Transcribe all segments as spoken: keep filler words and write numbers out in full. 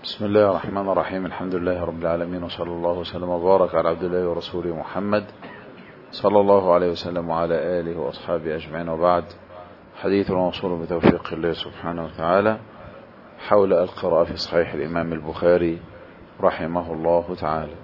بسم الله الرحمن الرحيم. الحمد لله رب العالمين، وصلى الله وسلم وبارك على عبد الله ورسوله محمد صلى الله عليه وسلم وعلى آله وأصحابه أجمعين، وبعد. حديث موصول بتوفيق الله سبحانه وتعالى حول القراءة في صحيح الإمام البخاري رحمه الله تعالى.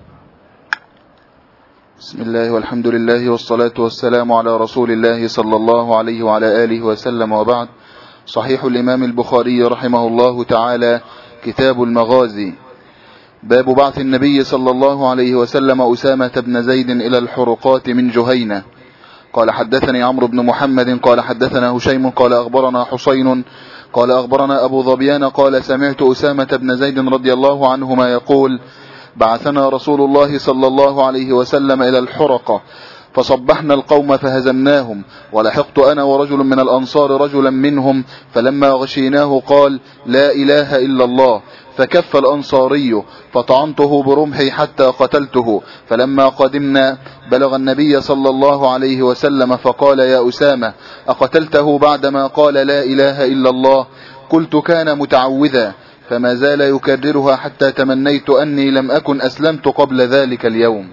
بسم الله والحمد لله والصلاة والسلام على رسول الله صلى الله عليه وعلى آله وسلم، وبعد. صحيح الإمام البخاري رحمه الله تعالى، كتاب المغازي. باب بعث النبي صلى الله عليه وسلم أسامة بن زيد إلى الحرقات من جهينة. قال حدثني عمرو بن محمد قال حدثنا هشيم قال أخبرنا حسين قال أخبرنا أبو ظبيان قال سمعت أسامة بن زيد رضي الله عنهما يقول: بعثنا رسول الله صلى الله عليه وسلم إلى الحرقة فصبحنا القوم فهزمناهم، ولحقت أنا ورجل من الأنصار رجلا منهم، فلما غشيناه قال: لا إله إلا الله، فكف الأنصاري فطعنته برمحي حتى قتلته. فلما قدمنا بلغ النبي صلى الله عليه وسلم فقال: يا أسامة، أقتلته بعدما قال لا إله إلا الله؟ قلت: كان متعوذا. فما زال يكررها حتى تمنيت أني لم أكن أسلمت قبل ذلك اليوم.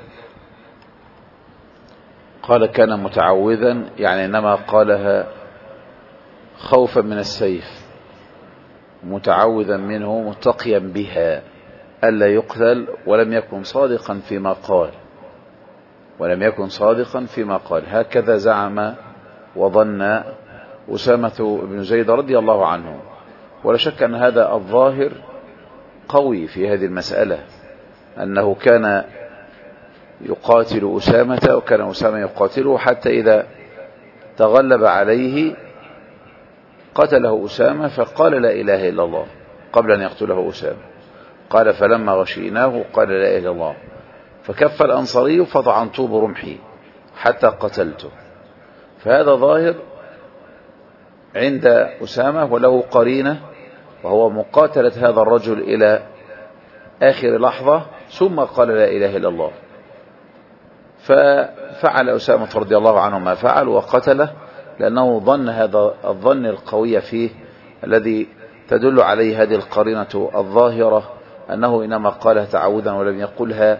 قال كان متعوذا، يعني إنما قالها خوفا من السيف، متعوذا منه متقيا بها ألا يقتل، ولم يكن صادقا فيما قال ولم يكن صادقا فيما قال هكذا زعم وظن أسامة بن زيد رضي الله عنه. ولا شك أن هذا الظاهر قوي في هذه المسألة، أنه كان يقاتل أسامة، وكان أسامة يقاتله حتى إذا تغلب عليه قتله أسامة فقال لا إله إلا الله قبل أن يقتله أسامة. قال: فلما غشيناه قال لا إله إلا الله، فكف الأنصاري فطعنته برمحي حتى قتلته. فهذا ظاهر عند أسامة، وله قرينة، وهو مقاتلة هذا الرجل إلى آخر لحظة ثم قال لا إله إلا الله. ففعل أسامة رضي الله عنه ما فعل وقتله، لأنه ظن هذا الظن القوي فيه الذي تدل عليه هذه القرينة الظاهرة، أنه إنما قالها تعوذا ولم يقلها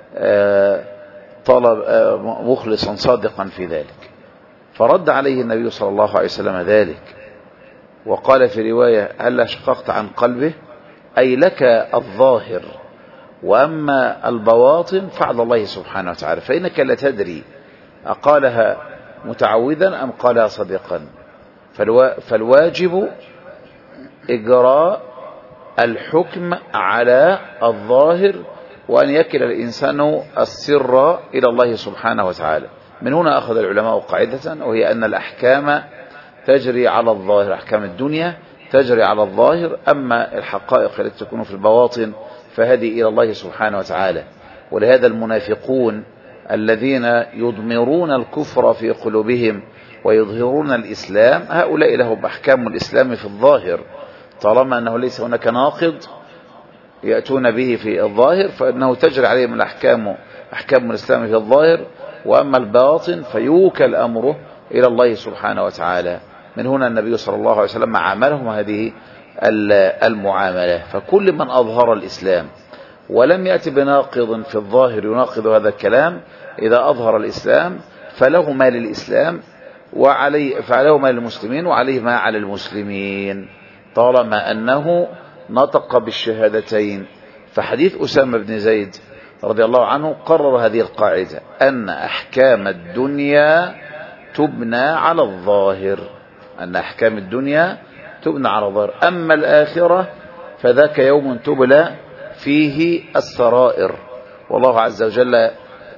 طلب مخلصا صادقا في ذلك. فرد عليه النبي صلى الله عليه وسلم ذلك، وقال في رواية: هل شققت عن قلبه؟ أي لك الظاهر، وأما البواطن فعل الله سبحانه وتعالى، فإنك لا تدري أقالها متعوذا أم قالها صديقا. فالواجب إجراء الحكم على الظاهر، وأن يكل الإنسان السر إلى الله سبحانه وتعالى. من هنا أخذ العلماء قاعدة، وهي أن الأحكام تجري على الظاهر، أحكام الدنيا تجري على الظاهر، أما الحقائق التي تكون في البواطن فهذه إلى الله سبحانه وتعالى. ولهذا المنافقون الذين يضمرون الكفر في قلوبهم ويظهرون الإسلام، هؤلاء لهم أحكام الإسلام في الظاهر، طالما أنه ليس هناك ناقض يأتون به في الظاهر فإنه تجري عليهم الأحكام أحكام الإسلام في الظاهر. وأما الباطن فيوكل أمره إلى الله سبحانه وتعالى. من هنا النبي صلى الله عليه وسلم عاملهم هذه المعاملة. فكل من أظهر الإسلام ولم يأتي بناقض في الظاهر يناقض هذا الكلام، إذا أظهر الإسلام فله ما للإسلام وعليه فله ما للمسلمين وعليه ما على المسلمين، طالما أنه نطق بالشهادتين. فحديث أسامة بن زيد رضي الله عنه قرر هذه القاعدة، أن أحكام الدنيا تبنى على الظاهر أن أحكام الدنيا تبنى على الظاهر أما الآخرة فذاك يوم تبلى فيه السرائر، والله عز وجل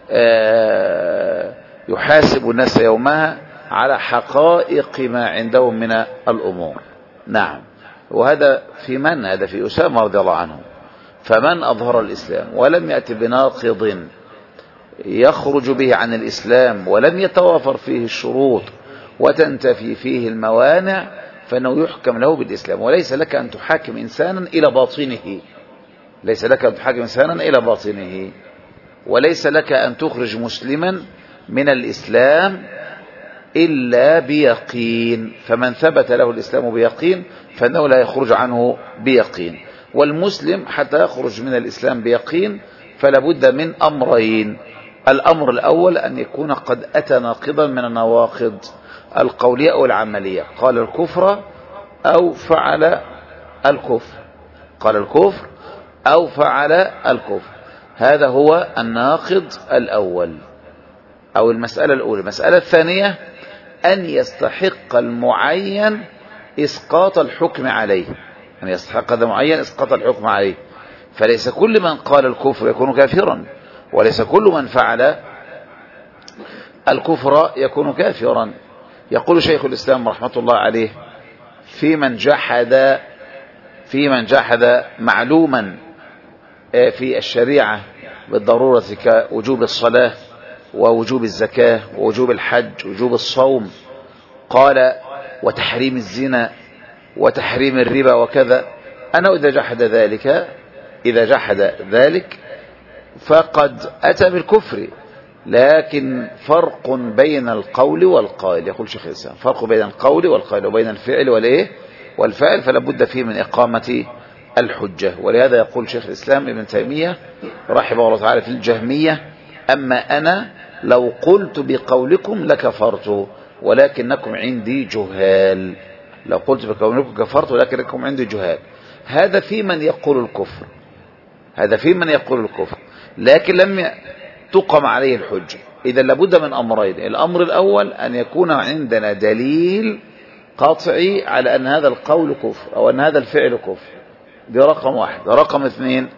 يحاسب الناس يومها على حقائق ما عندهم من الأمور. نعم. وهذا في من؟ هذا في أسامة رضي الله عنه. فمن أظهر الإسلام ولم يأتي بناقض يخرج به عن الإسلام ولم يتوافر فيه الشروط وتنتفي فيه الموانع فإنه يحكم له بالإسلام. وليس لك أن تحاكم إنسانا إلى باطنه ليس لك أن تحاكم إنسانا إلى باطنه وليس لك أن تخرج مسلما من الإسلام إلا بيقين. فمن ثبت له الإسلام بيقين فإنه لا يخرج عنه بيقين. والمسلم حتى يخرج من الإسلام بيقين فلا بد من أمرين. الأمر الأول أن يكون قد أتى ناقضا من النواقض القولية أو العملية، قال الكفر أو فعل الكفر، قال الكفر أو فعل الكفر، هذا هو الناقض الأول أو المسألة الأولى. المسألة الثانية أن يستحق المعين إسقاط الحكم عليه، أن يستحق هذا المعين إسقاط الحكم عليه، فليس كل من قال الكفر يكون كافرا، وليس كل من فعل الكفر يكون كافرا. يقول شيخ الإسلام رحمة الله عليه في من جحد في من جحد معلوما في الشريعة بالضرورة كوجوب الصلاة ووجوب الزكاة ووجوب الحج ووجوب الصوم، قال وتحريم الزنا وتحريم الربا وكذا، أنا إذا جحد ذلك إذا جحد ذلك فقد أتى بالكفر، لكن فرق بين القول والقائل. يقول شيخ الإسلام فرق بين القول والقائل وبين الفعل والإيه والفعل، فلا بد فيه من إقامة الحجة. ولهذا يقول شيخ الإسلام ابن تيمية رحمه الله تعالى في الجهمية أما أنا لو قلت بقولكم لكفرت ولكنكم عندي جهال، لو قلت بقولكم كفرت ولكنكم عندي جهال. هذا في من يقول الكفر، هذا في من يقول الكفر لكن لم تقم عليه الحجة. إذا لابد من أمرين، الأمر الأول أن يكون عندنا دليل قاطعي على أن هذا القول كفر أو أن هذا الفعل كفر، دي رقم واحد. رقم اثنين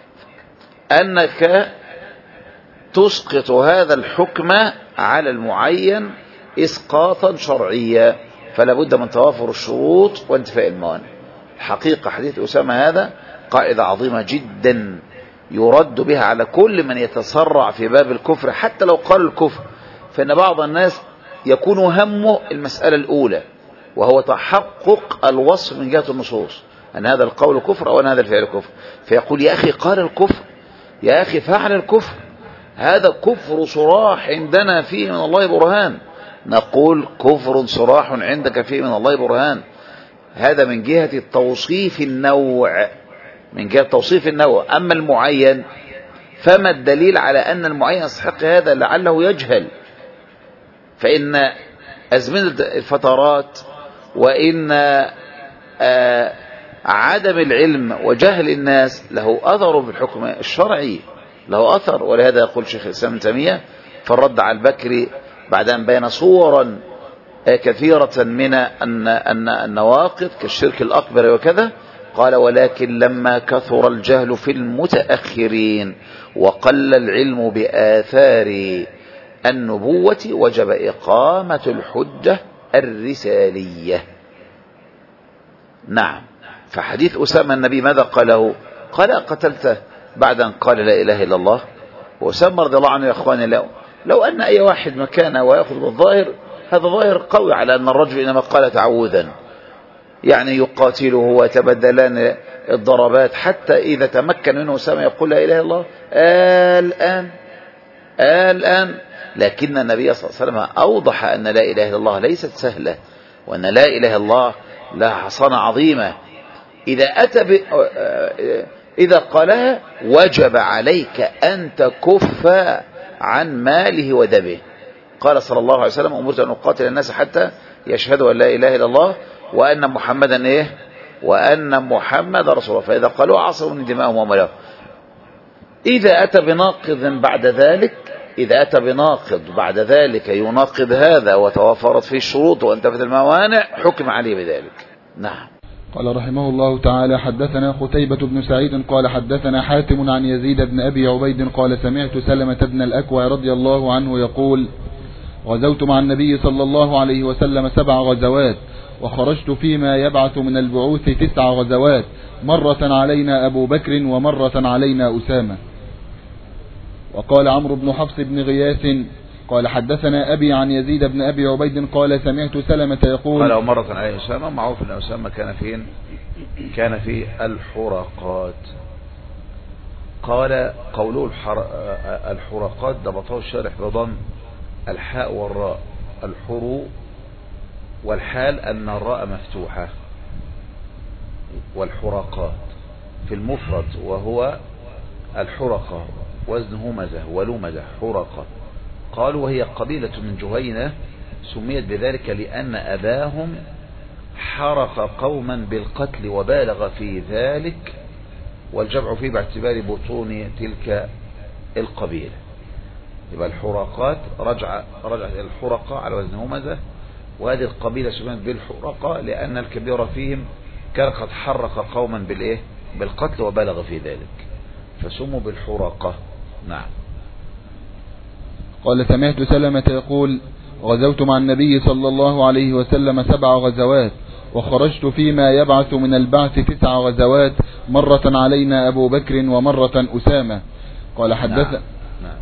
أنك تسقط هذا الحكم على المعين إسقاطا شرعيا، فلا بد من توافر الشروط وانتفاء الموانع. الحقيقة حديث أسامة هذا قاعدة عظيمة جدا يرد بها على كل من يتسرع في باب الكفر حتى لو قال الكفر، فإن بعض الناس يكون همه المسألة الأولى وهو تحقق الوصف من جهة النصوص أن هذا القول كفر أو أن هذا الفعل كفر، فيقول يا أخي قال الكفر، يا أخي فعل الكفر، هذا كفر صراح عندنا فيه من الله برهان. نقول كفر صراح عندك فيه من الله برهان، هذا من جهة التوصيف النوع، من جهة توصيف النوع. أما المعين فما الدليل على أن المعين يستحق هذا؟ لعله يجهل، فإن أزمنة الفترات وإن آه عدم العلم وجهل الناس له أثر في الحكم الشرعي، له أثر. ولهذا يقول شيخ الإسلام ابن تيمية في الرد على البكري بعد أن بين صورا كثيرة من النواقض كالشرك الأكبر وكذا، قال ولكن لما كثر الجهل في المتأخرين وقل العلم بآثار النبوة وجب إقامة الحجة الرسالية. نعم، فحديث أسامة النبي ماذا قاله؟ قال قتلته بعد أن قال لا إله إلا الله. وأسامة رضي الله عنه يا أخواني لو, لو أن أي واحد مكانه ويأخذ بالظاهر، هذا ظاهر قوي على أن الرجل إنما قال تعوذا، يعني يقاتله ويتبدلان الضربات حتى إذا تمكن منه أسامة يقول لا إله إلا الله الآن الآن. لكن النبي صلى الله عليه وسلم أوضح أن لا إله إلا الله ليست سهلة، وأن لا إله إلا الله لها حصانة عظيمة. إذا أتى ب... إذا قالها وجب عليك أن تكف عن ماله ودمه. قال صلى الله عليه وسلم أمرت أن أقاتل الناس حتى يشهدوا أن لا إله إلا الله وأن محمدا إيه وأن محمد رسول الله، فإذا قالوا عصروا دماءهم وأموالهم. إذا أتى بناقض بعد ذلك إذا أتى بناقض بعد ذلك يناقض هذا وتوافرت فيه الشروط وانتفت الموانع حكم عليه بذلك. نعم. قال رحمه الله تعالى حدثنا قتيبة بن سعيد قال حدثنا حاتم عن يزيد بن أبي عبيد قال سمعت سلمة بن الأكوع رضي الله عنه يقول غزوت مع النبي صلى الله عليه وسلم سبع غزوات وخرجت فيما يبعث من البعوث تسع غزوات، مرة علينا أبو بكر ومرة علينا أسامة. وقال عمرو بن حفص بن غياث قال حدثنا أبي عن يزيد بن أبي عبيد قال سمعت سلمة يقول قال مرة عليه أسامة. معروف أن أسامة كان فين؟ كان في الحرقات. قال قوله الحر... الحرقات ضبطه الشارح بضم الحاء والراء، الحرو والحال أن الراء مفتوحة والحرقات. في المفرد وهو الحرقة، وزن همزة ولمزة حرقة. قالوا وهي قبيلة من جهينة سميت بذلك لأن أباهم حرق قوما بالقتل وبالغ في ذلك، والجمع فيه باعتبار بطون تلك القبيلة. يبقى الحرقات رجع رجعت إلى الحرقة على وزن همزة، وهذه القبيلة سميت بالحرقة لأن الكبير فيهم كان قد حرق قوما بالإيه بالقتل وبالغ في ذلك فسموا بالحرقة. نعم. قال سمعت سلمة يقول غزوت مع النبي صلى الله عليه وسلم سبع غزوات، وخرجت فيما يبعث من البعث تسع غزوات، مرة علينا أبو بكر ومرة أسامة. قال حدث نعم. نعم.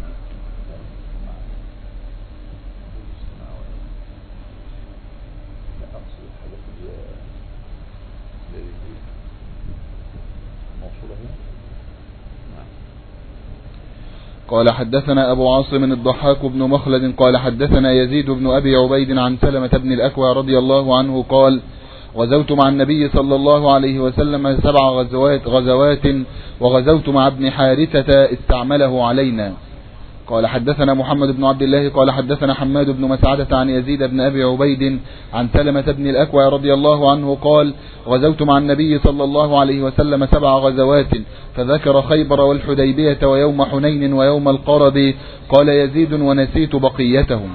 قال حدثنا أبو عاصم الضحاك بن مخلد قال حدثنا يزيد بن أبي عبيد عن سلمة بن الأكوع رضي الله عنه قال غزوت مع النبي صلى الله عليه وسلم سبع غزوات غزوات وغزوت مع ابن حارثة استعمله علينا. قال حدثنا محمد بن عبد الله قال حدثنا حماد بن مسعدة عن يزيد بن أبي عبيد عن سلمة بن الأكوع رضي الله عنه قال غزوت مع النبي صلى الله عليه وسلم سبع غزوات، فذكر خيبر والحديبية ويوم حنين ويوم القرب. قال يزيد ونسيت بقيتهم.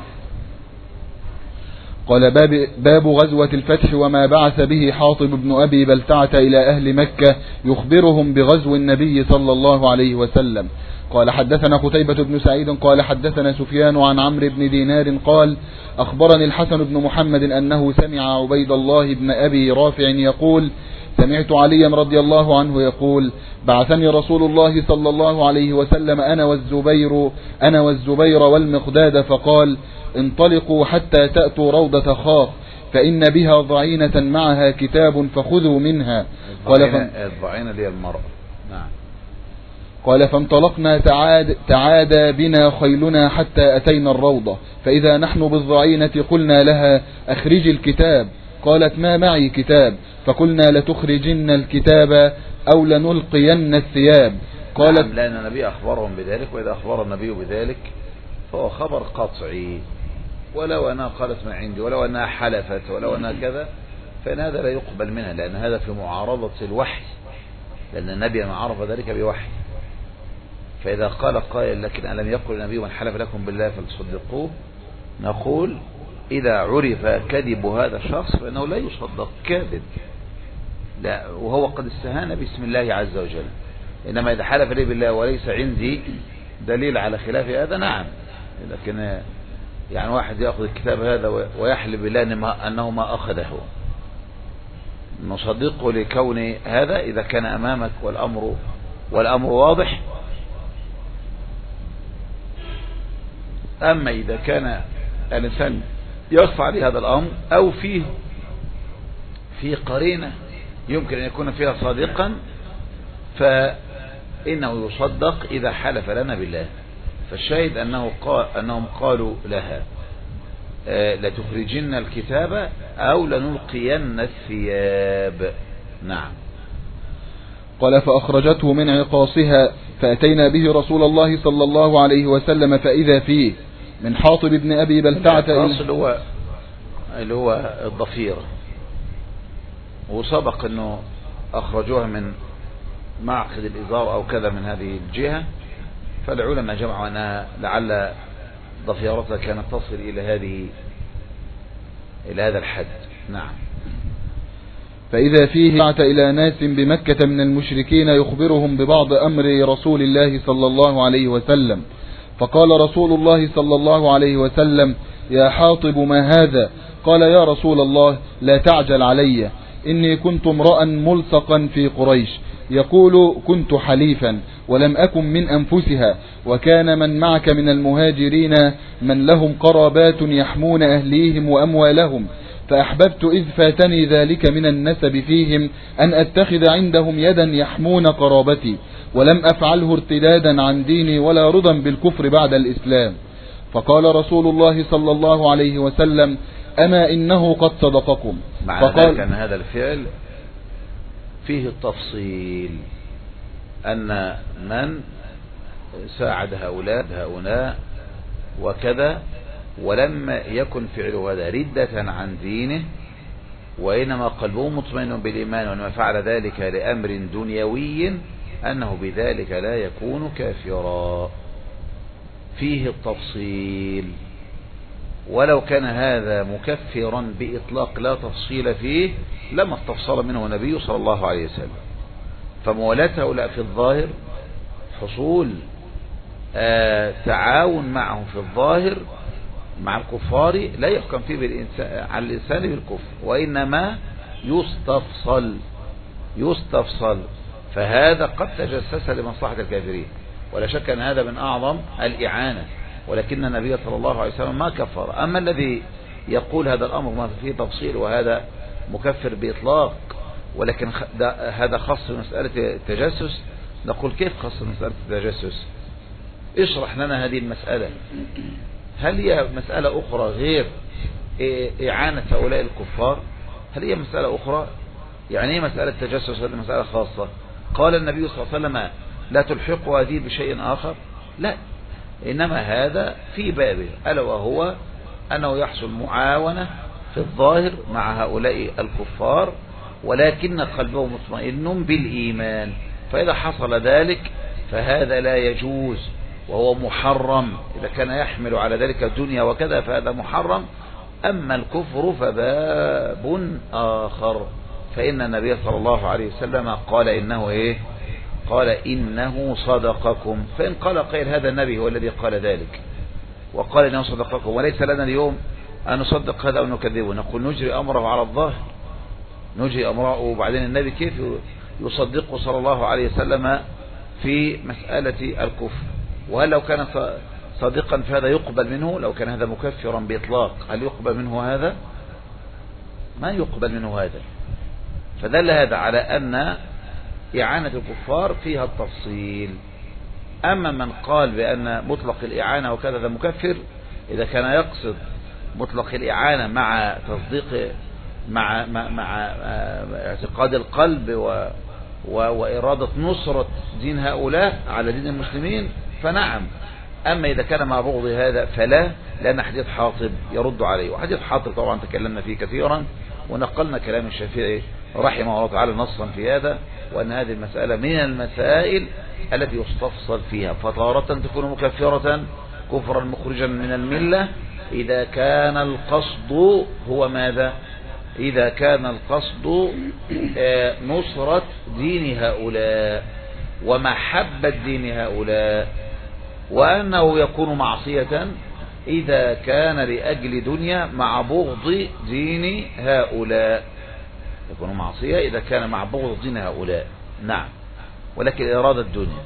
قال باب, باب غزوة الفتح وما بعث به حاطب بن أبي بلتعة إلى أهل مكة يخبرهم بغزو النبي صلى الله عليه وسلم. قال حدثنا قتيبة بن سعيد قال حدثنا سفيان عن عمرو بن دينار قال أخبرني الحسن بن محمد أنه سمع عبيد الله بن أبي رافع يقول سمعت عليا رضي الله عنه يقول بعثني رسول الله صلى الله عليه وسلم أنا والزبير أنا والزبير والمقداد فقال انطلقوا حتى تأتوا روضة خاخ فإن بها ضعينة معها كتاب فخذوا منها. قال الضعينة لي المرأة. نعم. قال فانطلقنا تعاد, تعادى بنا خيلنا حتى أتينا الروضة، فإذا نحن بالضعينة قلنا لها أخرج الكتاب. قالت ما معي كتاب، فقلنا لتخرجن الكتاب أو لنلقين الثياب. قالت نعم، لأن النبي أخبرهم بذلك، وإذا أخبر النبي بذلك فهو خبر قطعي، ولو أنها قالت من عندي ولو أنها حلفت ولو أنها كذا فإن هذا لا يقبل منها، لأن هذا في معارضة الوحي، لأن النبي ما عرف ذلك بوحي. فإذا قال قائل لكن ألم يقل النبي من حلف لكم بالله فلتصدقوه، نقول إذا عرف كذب هذا الشخص فإنه لا يصدق كاذب، لا، وهو قد استهان باسم الله عز وجل. إنما إذا حلف لي بالله وليس عندي دليل على خلاف هذا نعم، لكن يعني واحد يأخذ الكتاب هذا ويحلف بالله أنه ما أخذه، نصدقه لكون هذا إذا كان أمامك والأمر والأمر واضح. أما إذا كان الإنسان يخفى عليه هذا الأمر أو فيه في قرينة يمكن أن يكون فيها صادقا فإنه يصدق إذا حلف لنا بالله. فالشاهد أنه قال أنهم قالوا لها لتخرجن الكتاب أو لنلقين الثياب. نعم. قال فأخرجته من عقاصها فأتينا به رسول الله صلى الله عليه وسلم فإذا فيه من حاطب بن أبي بلتعة اللي هو اللي هو الضفيرة، وسبق أنه أخرجوها من معقد الإزار أو كذا من هذه الجهة، فالعلماء جمعوا أنها لعل ضفيرتها كانت تصل إلى هذه إلى هذا الحد. نعم. فإذا فيه بعث إلى ناس بمكة من المشركين يخبرهم ببعض أمر رسول الله صلى الله عليه وسلم، فقال رسول الله صلى الله عليه وسلم يا حاطب ما هذا؟ قال يا رسول الله لا تعجل علي، إني كنت امرأ ملصقا في قريش، يقول كنت حليفا ولم أكن من أنفسها، وكان من معك من المهاجرين من لهم قرابات يحمون أهليهم وأموالهم، فأحببت إذ فاتني ذلك من النسب فيهم أن أتخذ عندهم يدا يحمون قرابتي، ولم أفعله ارتدادا عن ديني ولا رضا بالكفر بعد الإسلام. فقال رسول الله صلى الله عليه وسلم أما إنه قد صدقكم. مع ذلك أن هذا الفعل فيه التفصيل، أن من ساعد هؤلاء هؤلاء وكذا ولم يكن فعله هذا ردة عن دينه وإنما قلبه مطمئن بالإيمان وإنما فعل ذلك لأمر دنيوي أنه بذلك لا يكون كافرا. فيه التفصيل، ولو كان هذا مكفرا بإطلاق لا تفصيل فيه لما استفصل منه النبي صلى الله عليه وسلم. فموالاة هؤلاء في الظاهر حصول آه تعاون معهم في الظاهر مع الكفار لا يحكم فيه بالإنسان على الإنسان بالكفر، وإنما يستفصل يستفصل فهذا قد تجسس لمصلحة الكافرين، ولا شك أن هذا من أعظم الإعانة، ولكن النبي صلى الله عليه وسلم ما كفر. أما الذي يقول هذا الأمر ما فيه تفصيل وهذا مكفر بإطلاق ولكن هذا خاص بمسألة التجسس، نقول كيف خاص بمسألة التجسس؟ اشرح لنا هذه المسألة. هل هي مسألة أخرى غير إعانة هؤلاء الكفار؟ هل هي مسألة أخرى؟ يعني ايه مسألة تجسس؟ هذه مسألة خاصة. قال النبي صلى الله عليه وسلم لا تلحقوا هذه بشيء آخر؟ لا، إنما هذا في بابه، ألا وهو أنه يحصل معاونة في الظاهر مع هؤلاء الكفار ولكن قلبه مطمئن بالإيمان، فإذا حصل ذلك فهذا لا يجوز وهو محرم. إذا كان يحمل على ذلك الدنيا وكذا فهذا محرم. أما الكفر فباب آخر، فإن النبي صلى الله عليه وسلم قال إنه إيه؟ قال إنه صدقكم. فإن قال قيل هذا النبي هو الذي قال ذلك وقال إنه صدقكم وليس لنا اليوم أن نصدق هذا ونكذبه، نقول نجري أمره على الظاهر، نجري أمره. وبعدين النبي كيف يصدقه صلى الله عليه وسلم في مسألة الكفر؟ وهل لو كان صادقا فهذا يقبل منه؟ لو كان هذا مكفرا بإطلاق هل يقبل منه هذا؟ ما يقبل منه هذا. فدل هذا على أن إعانة الكفار فيها التفصيل. أما من قال بأن مطلق الإعانة وكذا ذا مكفر، إذا كان يقصد مطلق الإعانة مع تصديق مع مع, مع اعتقاد القلب و و وإرادة نصرة دين هؤلاء على دين المسلمين فنعم. أما إذا كان مع بغض هذا فلا، لأن حديث حاطب يرد عليه، وحديث حاطب طبعا تكلمنا فيه كثيرا ونقلنا كلام الشافعي رحمه الله تعالى نصا في هذا، وأن هذه المسألة من المسائل التي يستفصل فيها، فتارة تكون مكفرة كفرا مخرجا من الملة إذا كان القصد هو ماذا؟ إذا كان القصد نصرة دين هؤلاء ومحبة دين هؤلاء، وأنه يكون معصية إذا كان لأجل دنيا مع بغض دين هؤلاء، يكون معصية إذا كان مع بغض دين هؤلاء. نعم، ولكن إرادة الدنيا.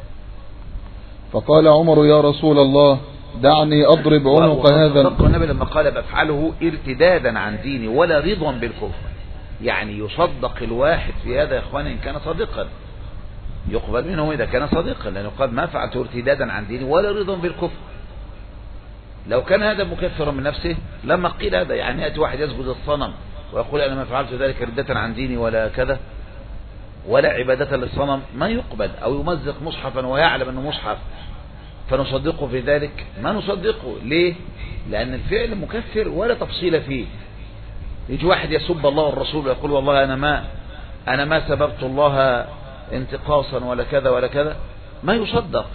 فقال عمر يا رسول الله دعني أضرب عنق هذا. النبي لما قال بفعله ارتدادا عن ديني ولا رضا بالكفر، يعني يصدق الواحد في هذا يا إخواني إن كان صادقا، يقبل منه إذا كان صادقا، لأنه قال ما فعلته ارتدادا عن ديني ولا رضا بالكفر. لو كان هذا مكفرا من نفسه لما قيل هذا، يعني يأتي واحد يسجد الصنم ويقول أنا ما فعلت ذلك ردة عن ديني ولا كذا ولا عبادة للصنم، ما يقبل. أو يمزق مصحفا ويعلم أنه مصحف فنصدقه في ذلك؟ ما نصدقه. ليه؟ لأن الفعل مكفر ولا تفصيل فيه. يجي واحد يسب الله والرسول ويقول والله أنا ما أنا ما سببت الله انتقاصا ولا كذا ولا كذا، ما يصدق.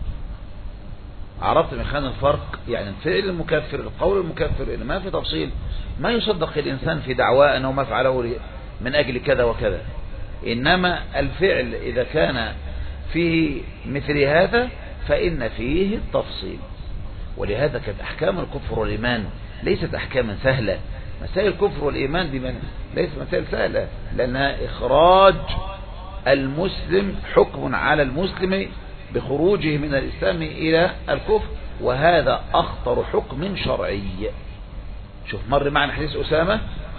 عرفت من خان الفرق؟ يعني الفعل المكفر القول المكفر اللي ما في تفصيل ما يصدق الإنسان في دعواه أنه ما فعله من أجل كذا وكذا. إنما الفعل إذا كان فيه مثل هذا فإن فيه التفصيل. ولهذا كانت أحكام الكفر والإيمان ليست أحكاما سهلة. مسائل الكفر والإيمان دي من ليست مسائل سهلة، لأنها إخراج المسلم، حكم على المسلم بخروجه من الإسلام إلى الكفر، وهذا أخطر حكم شرعي. شوف، مر معنا حديث أسامة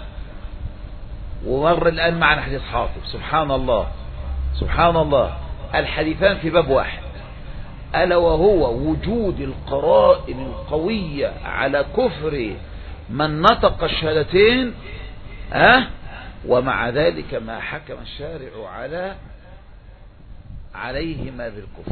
ومر الآن معنا حديث حاطب. سبحان الله سبحان الله، الحديثان في باب واحد، ألا وهو وجود القرائن القوية على كفر من نطق الشهادتين، أه؟ ومع ذلك ما حكم الشارع على عليهما بالكفر.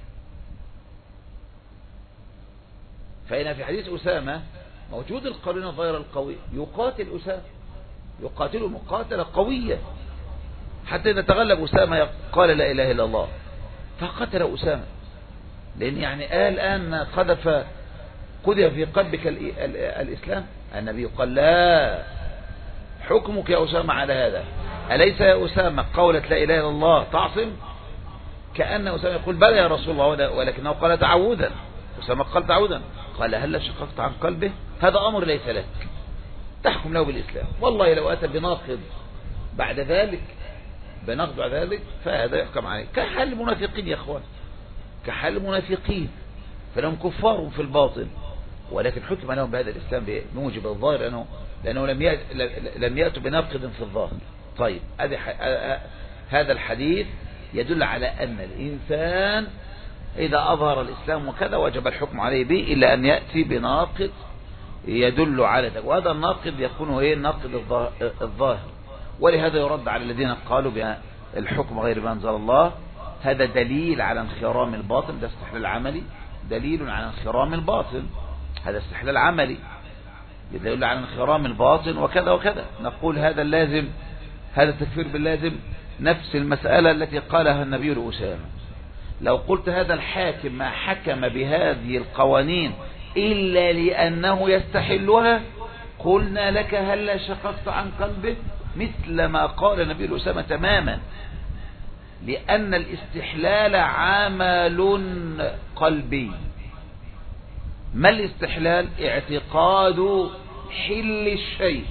فإن في حديث أسامة موجود القرينة الظاهرة القوي، يقاتل أسامة، يقاتل مقاتلة قوية حتى نتغلب. أسامة قال لا إله إلا الله فقتل أسامة، لأن يعني قال الآن قذف قذف في قلبك الإسلام. النبي قال لا، حكمك يا أسامة على هذا، أليس يا أسامة قولة لا إله إلا الله تعصم؟ كأن أسامة يقول بلى يا رسول الله، ولكنه قال تعوذا. أسامة قال تعوذا، قال هل شققت عن قلبه؟ هذا أمر ليس لك، تحكم له بالإسلام. والله لو أتى بناقض بعد ذلك بناقض بعد ذلك فهذا يحكم عليه، كحال المنافقين يا أخوان، كحال المنافقين، فلهم كفار في الباطن ولكن حكم لهم بهذا الإسلام بموجب الظاهر، لأنه, لأنه لم لم يأتوا بناقض في الظاهر. طيب هذا الحديث يدل على أن الإنسان إذا أظهر الإسلام وكذا وجب الحكم عليه به، إلا أن يأتي بناقض يدل على ذلك، وهذا الناقض يكون هو الناقض الظاهر. ولهذا يرد على الذين قالوا بالحكم غير ما أنزل الله، هذا دليل على انخرام الباطن، ده استحلال عملي، دليل على انخرام الباطن، هذا استحلال عملي يدل على انخرام الباطن وكذا وكذا. نقول هذا اللازم، هذا التكفير باللازم نفس المسألة التي قالها النبي لأسامة. لو قلت هذا الحاكم ما حكم بهذه القوانين إلا لأنه يستحلها، قلنا لك هل شققت عن قلبه؟ مثل ما قال النبي لأسامة تماما، لأن الاستحلال عمل قلبي. ما الاستحلال؟ اعتقاد حل الشيء،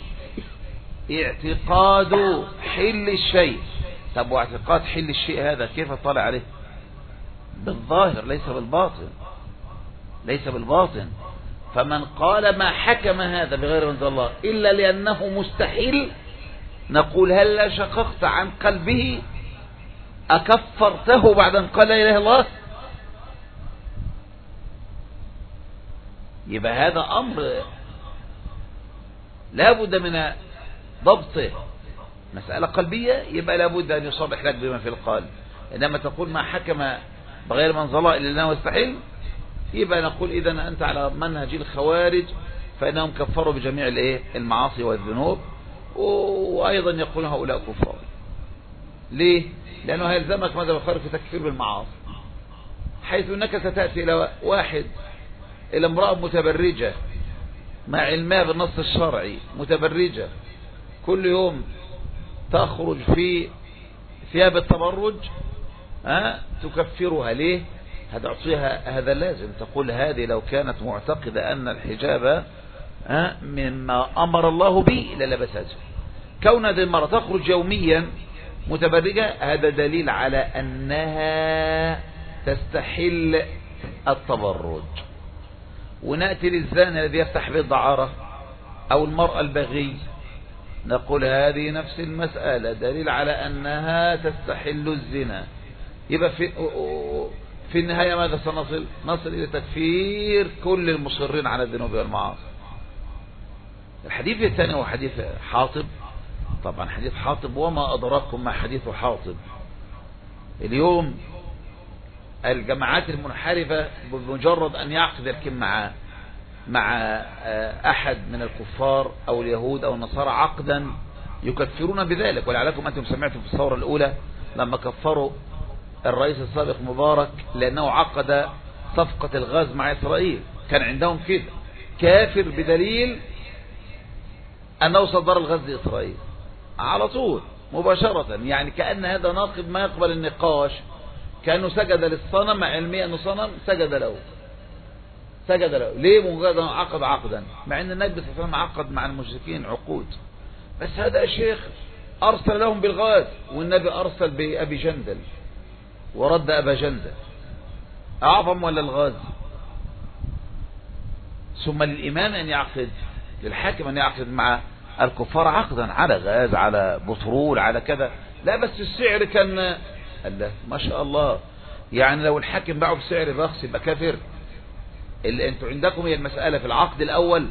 اعتقاد حل الشيء. طب واعتقاد حل الشيء هذا كيف طلع عليه؟ بالظاهر ليس بالباطن، ليس بالباطن. فمن قال ما حكم هذا بغير أنزل الله إلا لأنه مستحيل، نقول هل شققت عن قلبه؟ أكفرته بعد أن قال لا إله إلا الله؟ يبقى هذا أمر لا بد من ضبطه، مسألة قلبية، يبقى لا بد أن يصرح لك بما في القلب. إنما تقول ما حكم بغير ما أنزل الله إلا لأنه يستحيل، يبقى نقول إذن أنت على منهج الخوارج، فإنهم كفروا بجميع المعاصي والذنوب، وأيضا يقول هؤلاء كفار. ليه؟ لأنه هيلزمك ماذا بخارج في تكفير بالمعاصي، حيث أنك ستأتي إلى واحد، إلى امرأة متبرجة مع علمها بالنص الشرعي، متبرجة كل يوم تخرج في ثياب التبرج، ها تكفرها. ليه؟ هتعطيها هذا لازم تقول هذه لو كانت معتقدة أن الحجاب ها مما أمر الله به للبسته. كون هذه المرأة تخرج يوميا متبرجة هذا دليل على أنها تستحل التبرج. ونأتي للزاني الذي يفتح بالدعارة أو المرأة البغي، نقول هذه نفس المسألة دليل على أنها تستحل الزنا. يبقى في في النهاية ماذا سنصل؟ نصل إلى تكفير كل المصرين على الذنوب والمعاصي. الحديث الثاني هو حديث حاطب. طبعا حديث حاطب وما أدراكم ما حديث حاطب. اليوم الجماعات المنحرفة بمجرد أن يعقد الكلام مع مع أحد من الكفار أو اليهود أو النصارى عقدا يكفرون بذلك. ولعلكم أنتم سمعتم في الثورة الأولى لما كفروا الرئيس السابق مبارك لأنه عقد صفقة الغاز مع إسرائيل، كان عندهم كده كافر بدليل أنه صدر الغاز لإسرائيل على طول مباشرة. يعني كأن هذا ناقض ما يقبل النقاش، كأنه سجد للصنم مع علمية أنه صنم سجد له سجد له ليه؟ مجرد أنه عقد عقدا، مع أن النبي صلى الله عليه وسلم عقد مع المشركين عقود. بس هذا الشيخ أرسل لهم بالغاز والنبي أرسل بأبي جندل ورد أبا جندل، أعظم ولا الغاز؟ ثم للإمام أن يعقد، للحاكم أن يعقد مع الكفار عقدا على غاز على بترول على كذا، لا بس السعر كان الله ما شاء الله. يعني لو الحاكم باعه بسعر الرخص يبقى كافر. اللي انتوا عندكم هي المسألة في العقد الأول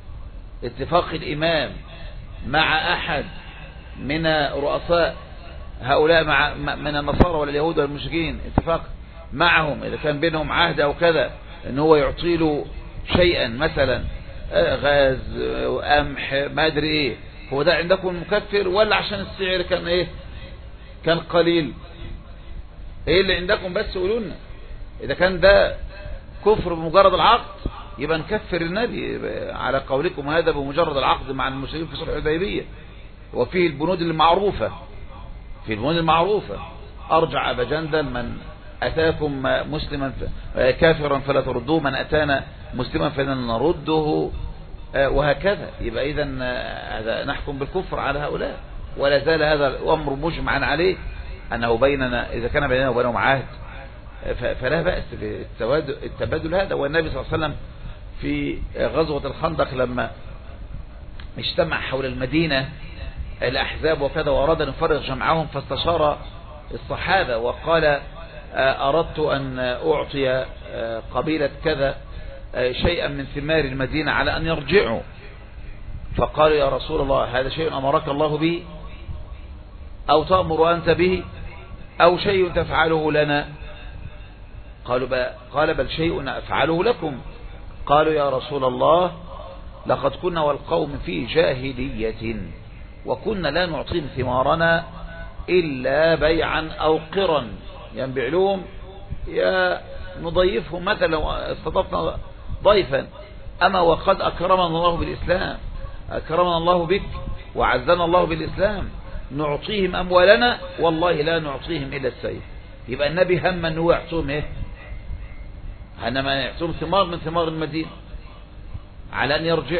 اتفاق الإمام مع أحد من رؤساء هؤلاء مع من النصارى ولا اليهود ولا المشركين اتفاق معهم إذا كان بينهم عهد أو كذا إن هو يعطي له شيئا مثلا غاز قمح ما أدري إيه، هو ده عندكم مكفر ولا عشان السعر كان إيه كان قليل؟ إيه اللي عندكم بس قولوا لنا. إذا كان ده كفر بمجرد العقد يبقى نكفر النبي على قولكم هذا بمجرد العقد مع المشركين في صلح الحديبية. وفيه البنود المعروفة في البنود المعروفة أرجع أبا جندل من أتاكم مسلما كافرا فلا تردوه، من أتانا مسلما فلن نرده، وهكذا. يبقى إذا نحكم بالكفر على هؤلاء، ولا زال هذا الأمر مجمعا عليه أنه بيننا إذا كان بيننا وبينهم عهد فلا بأس بالتبادل هذا. والنبي صلى الله عليه وسلم في غزوة الخندق لما اجتمع حول المدينة الأحزاب وكذا وأراد أن يفرغ جمعهم فاستشار الصحابة وقال أردت أن أعطي قبيلة كذا شيئا من ثمار المدينة على أن يرجعوا، فقالوا يا رسول الله هذا شيء أمرك الله به أو تأمر أنت به أو شيء تفعله لنا؟ قالوا بل قال بل شيء أفعله لكم. قالوا يا رسول الله لقد كنا والقوم في جاهلية وكنا لا نعطيهم ثمارنا إلا بيعا أو قرا، ينبيع لهم يا نضيفهم مثلا لو استضفنا ضيفا، أما وقد أكرمنا الله بالإسلام، أكرمنا الله بك وعزنا الله بالإسلام، نعطيهم أموالنا والله لا نعطيهم إلا السيف. يبقى النبي هم أنه يعطيهم إيه؟ إنما يعطيهم ثمار من ثمار المدينة على أن يرجع.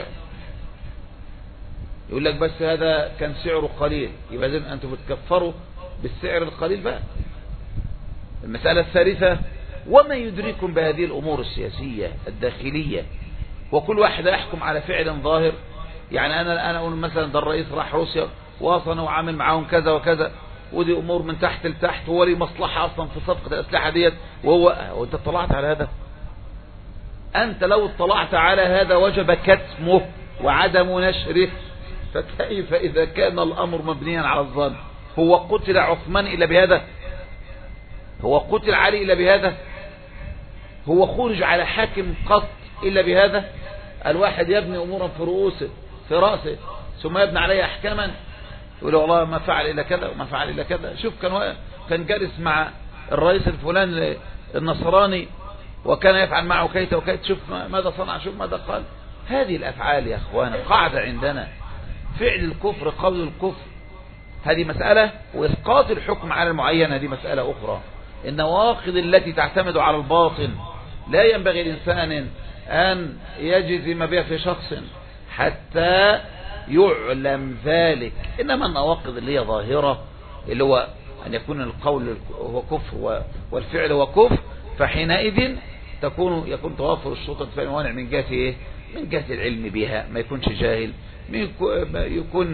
يقول لك بس هذا كان سعره قليل، يبقى إذن أنتم بتكفروا بالسعر القليل بقى. المسألة الثالثة وما يدركم بهذه الأمور السياسية الداخلية، وكل واحد يحكم على فعل ظاهر. يعني أنا أنا أقول مثلا ده الرئيس راح روسيا واصلا وعامل معاهم كذا وكذا، ودي أمور من تحت لتحت، هو لي مصلحة أصلا في صفقة الأسلحة ديت، وهو وأنت اطلعت على هذا؟ أنت لو اطلعت على هذا وجب كتمه وعدم نشره، فكيف إذا كان الأمر مبنيا على الظن؟ هو قتل عثمان إلا بهذا؟ هو قتل علي إلا بهذا؟ هو خرج على حاكم قط إلا بهذا؟ الواحد يبني أمورا في رؤوسه في رأسه ثم يبني عليها أحكاما يقول والله ما فعل إلا كذا وما فعل إلا كذا. شوف كان كان جالس مع الرئيس الفلاني النصراني وكان يفعل معه كيت وكيت، شوف ماذا صنع، شوف ماذا قال. هذه الأفعال يا أخوانا قاعدة عندنا، فعل الكفر قول الكفر هذه مسألة، وإسقاط الحكم على المعين هذه مسألة أخرى. النواقض التي تعتمد على الباطن لا ينبغي الإنسان أن يجزم بها في شخص حتى يعلم ذلك، إنما النواقض اللي هي ظاهرة اللي هو أن يكون القول هو كفر والفعل هو كفر، فحينئذ تكون يكون توافر الشروط والانتفاء الموانع من جهة إيه؟ من جهة العلم بها، ما يكونش جاهل، يكون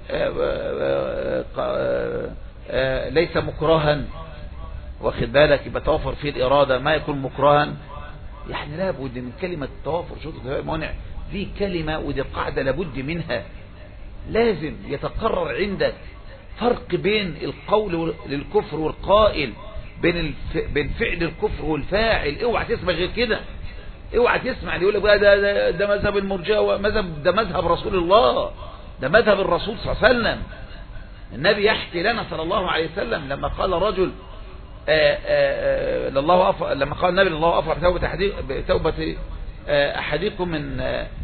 ليس مكرها، واخد بالك، يبقى توافر فيه الإرادة، ما يكون مكرها. يعني لابد من كلمة توافر شروط الانتفاء الموانع، دي كلمة ودي قاعدة لابد منها، لازم يتقرر عندك فرق بين القول للكفر والقائل، بين الف... بين فعل الكفر والفاعل. اوعى تسمع غير كده، اوعى تسمع اللي يقول لك بقى ده, ده, ده مذهب المرجئة، مذهب ده مذهب رسول الله، ده مذهب الرسول صلى الله عليه وسلم. النبي يحكي لنا صلى الله عليه وسلم لما قال رجل آآ آآ لله أف... لما قال النبي الله أفرح بتوبة أحدي... بتوبة أحدكم من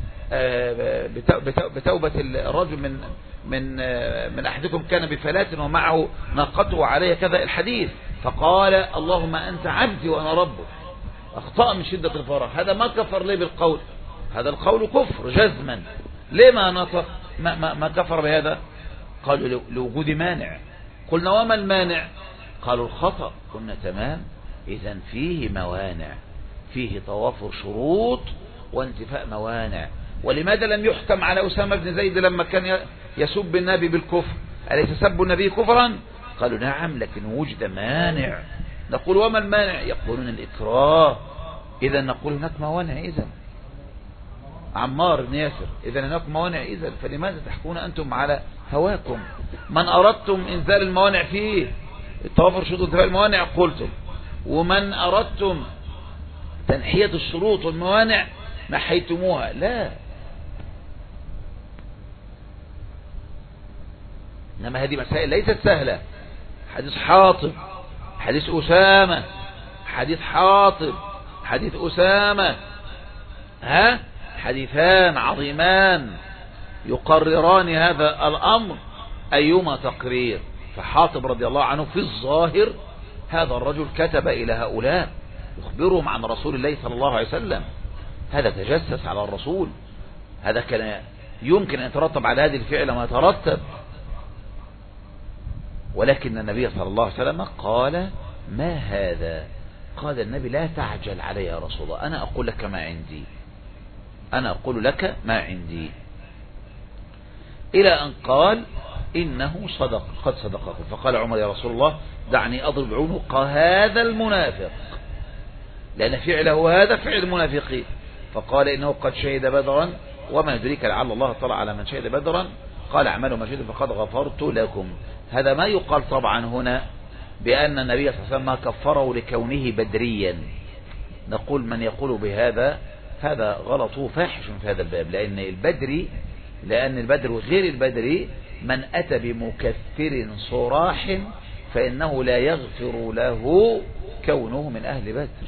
بتوبة الرجل من من من أحدكم كان بفلاة ومعه ناقته عليه كذا الحديث، فقال اللهم أنت عبدي وأنا ربك، أخطأ من شدة الفرح. هذا ما كفر ليه بالقول، هذا القول كفر جزما. ليه ما نطق ما, ما, ما كفر بهذا؟ قالوا لوجود مانع. قلنا وما المانع؟ قالوا الخطأ. قلنا تمام، إذن فيه موانع، فيه توافر شروط وانتفاء موانع. ولماذا لم يحكم على أسامة بن زيد لما كان يسب النبي بالكفر؟ أليس سب النبي كفرا؟ قالوا نعم، لكن وجد مانع. نقول وما المانع؟ يقولون الإكراه. إذا نقول هناك موانع. إذن عمار بن ياسر إذا هناك موانع، إذا فلماذا تحكون أنتم على هواكم؟ من أردتم إنزال الموانع فيه التوافر شروط انتفاء الموانع قلتم، ومن أردتم تنحية الشروط والموانع نحيتموها. لا، إنما هذه مسائل ليست سهلة. حديث حاطب، حديث أسامة، حديث حاطب، حديث أسامة، ها حديثان عظيمان يقرران هذا الأمر أيما تقرير. فحاطب رضي الله عنه في الظاهر هذا الرجل كتب إلى هؤلاء يخبرهم عن رسول الله صلى الله عليه وسلم، هذا تجسس على الرسول، هذا كان يمكن أن يترتب على هذه الفعل ما يترتب، ولكن النبي صلى الله عليه وسلم قال ما هذا؟ قال النبي لا تعجل علي يا رسول الله، أنا أقول لك ما عندي، أنا أقول لك ما عندي، إلى أن قال إنه صدق، قد صدقكم. فقال عمر يا رسول الله دعني أضرب عنق هذا المنافق، لأن فعله هذا فعل المنافقين. فقال إنه قد شهد بدرا وما يدريك لعل الله طلع على من شهد بدرا، قال اعملوا ما شهدوا فقد غفرت لكم. هذا ما يقال طبعا هنا بأن النبي صلى الله عليه وسلم كفره لكونه بدريا. نقول من يقول بهذا هذا غلط وفاحش في هذا الباب، لأن البدري لأن البدر غير البدري من أتى بمكفر صراح فإنه لا يغفر له كونه من أهل بدر.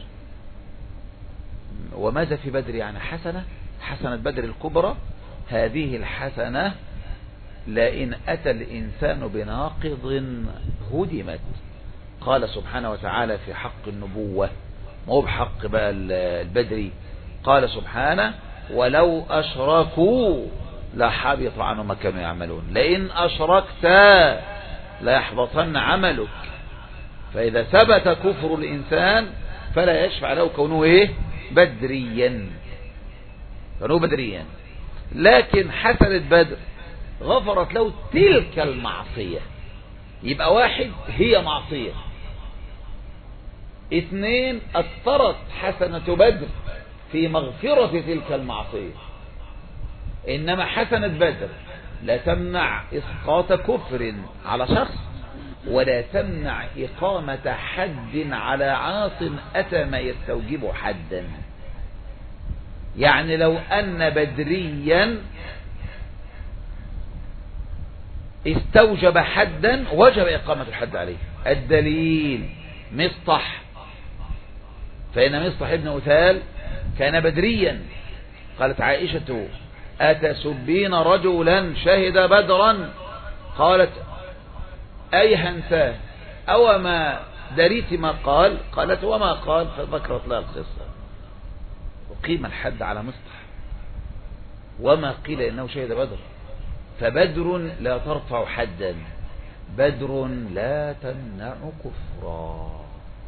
وماذا في بدر؟ يعني حسنة، حسنة بدر الكبرى، هذه الحسنة لئن أتى الإنسان بناقض هدمت. قال سبحانه وتعالى في حق النبوة، ما هو بحق بقى البدري، قال سبحانه ولو أشركوا لحبط عنهم ما كانوا يعملون، لئن أشركت ليحبطن عملك. فإذا ثبت كفر الإنسان فلا يشفع له كونه إيه؟ بدريا، كونه بدريا. لكن حسنة بدر غفرت له تلك المعصية. يبقى واحد هي معصية، اثنين أثرت حسنة بدر في مغفرة تلك المعصية. إنما حسنة بدر لا تمنع إسقاط كفر على شخص، ولا تمنع إقامة حد على عاص أتى ما يستوجب حدا. يعني لو أن بدريا استوجب حدا وجب إقامة الحد عليه. الدليل مصطح، فإن مصطح ابن أثال كان بدريا. قالت عائشة أتسبين رجلا شهد بدرا؟ قالت أي هنساه أو ما دريت ما قال؟ قالت وما قال، فذكرت لها القصة. وقيم الحد على مصطح وما قيل إنه شهد بدر. فبدر لا ترفع حدا، بدر لا تمنع كفرا.